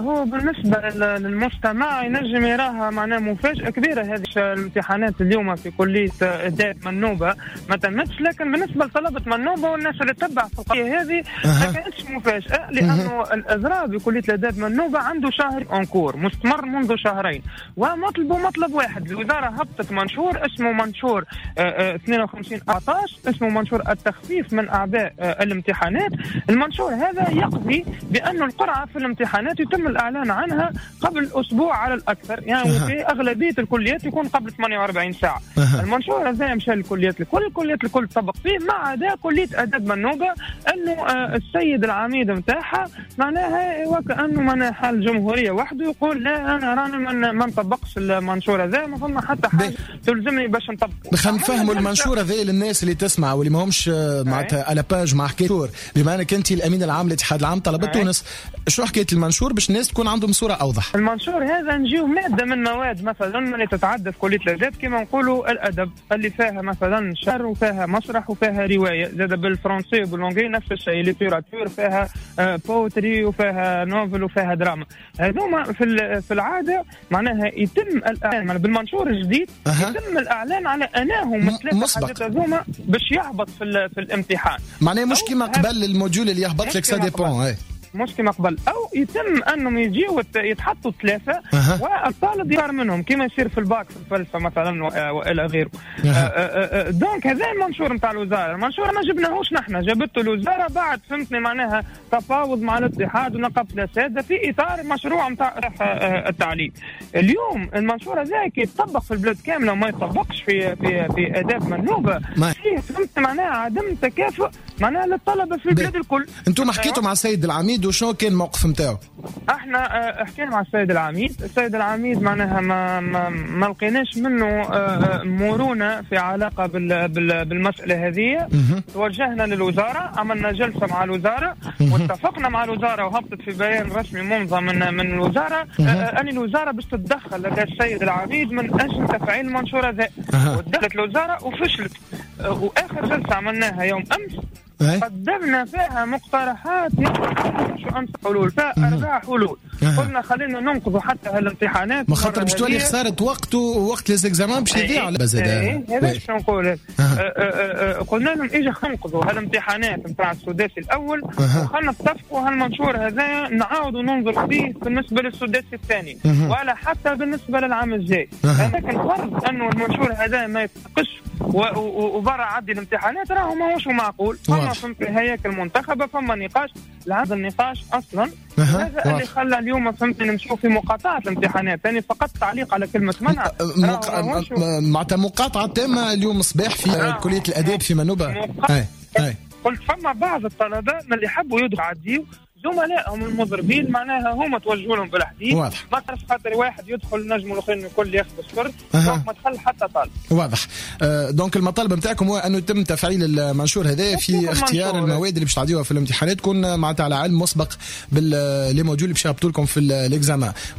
هو بالنسبة للمجتمع ينجم يراها معناها مفاجأة كبيرة هذه الامتحانات اليوم في كلية آداب منوبة ما تمتش، لكن بالنسبة لطلبة منوبة والناس اللي تتبع في القضية هذه ما كانتش مفاجأة، لأنه الأزرار بكلية آداب منوبة عنده شهر أنكور مستمر منذ شهرين، ومطلبه مطلب واحد. الوزارة هبطت منشور اسمه منشور 52/14 اسمه منشور التخفيف من أعباء الامتحانات. المنشور هذا يقضي بأن القرعة في الامتحانات يتم الإعلان عنها قبل أسبوع على الأكثر، يعني في أغلبية الكليات يكون قبل 48 ساعة. المنشور هذا يمشي للكليات الكل طبق فيه ما عدا كلية آداب منوبة، أنه السيد العميد متاعها معناها وكأنه مناحة الجمهورية وحده يقول لا أنا رانا ما نطبقش المنشور هذا، ما فما حتى حاجة تلزمني باش نطبقه. خلينا نفهموا المنشور هذا للناس اللي تسمع واللي ما همش معناتها على باج مع حكاية، بما أنك أنت الأمين العام للاتحاد العام طلبة تونس، شو حكاية المنشور باش الناس تكون عندهم صورة أوضح؟ المنشور هذا نجيو مادة من مواد مثلا اللي تتعدى في كلية الآداب كما نقولوا الأدب اللي فيها مثلا شعر وفيها مسرح وفيها رواية، زاد بالفرنسي وباللونجي نفس الشيء، ليتيراتور فيها بوتري وفيها نوفل وفيها دراما. هذوما في العادة معناها يتم الإعلان بالمنشور الجديد يتم الإعلان على أنهم ثلاثة حاجات هذوما باش يهبط في الامتحان، معناها مش كما قبل الموديول اللي يهبط لك سا ديبون مش كما قبل، او يتم انهم يجيو يتحطوا ثلاثه والطالب يختار منهم كما يصير في الباك في الفلسفه مثلا والى غيره. دونك هذا المنشور نتاع الوزاره، المنشور ما جبناهوش نحن، جابته الوزاره بعد فهمتني معناها تفاوض مع الاتحاد ونقابه الاساتذه في اطار مشروع نتاع التعليم. اليوم المنشور هذا كي يطبق في البلاد كامله وما يطبقش في آداب منوبه، فيه فهمت معناها عدم تكافؤ معناها للطلبه في البلاد الكل. انتم حكيتوا مع السيد العميد وشنو كان الموقف نتاعو؟ احنا حكينا مع السيد العميد معناها ما لقيناش منه مرونه في علاقه بالمساله هذه. توجهنا للوزاره، عملنا جلسه مع الوزاره واتفقنا مع الوزاره وهبطت في بيان رسمي منظم من الوزاره ان الوزاره باش تتدخل لدى السيد العميد من اجل تفعيل المنشور هذا. ودخلت الوزاره وفشلت، واخر جلسه عملناها يوم امس قدمنا فيها مقترحات شو امس حلول، فيها 4 حلول. قلنا خلينا ننقذوا حتى هالامتحانات، ما خاطر باش تولي خساره وقت ووقت ليزيكزامان باش يضيع على بزاده. هذا شنو نقول، قلنا لهم اجي ننقذوا هالامتحانات نتاع السداسي الاول وخلنا نتفقوا هالمنشور هذا نعاودوا ننظر فيه بالنسبه للسداسي الثاني ولا حتى بالنسبه للعام الجاي. لكن فرض انه المنشور هذا ما يتفقش وبرا عدي الامتحانات راهو ماهوش معقول. فما في هياكل منتخبه فما نقاش، لهذا النقاش اصلا هذا اللي خلى اليوم فهمت نمشيو في مقاطعه الامتحانات. ثاني فقط تعليق على كلمه منع معناتها مقاطعه تامه اليوم الصباح في كليه الاداب في منوبه. قلت فما بعض الطلبه اللي حبوا يدخلوا زملائهم المضربين معناها هما توجهوا لهم بالحديد، ما كانش خاطر واحد يدخل نجم الاخرين الكل ياخذ السر، دونك ما دخل حتى طالب. واضح. دونك المطالب نتاعكم هو انه يتم تفعيل المنشور هذا في اختيار المواد اللي باش تعديوها في الامتحانات، تكون معناتها على علم مسبق باللي موجود اللي باش يهبطوا لكم في الاكزامان.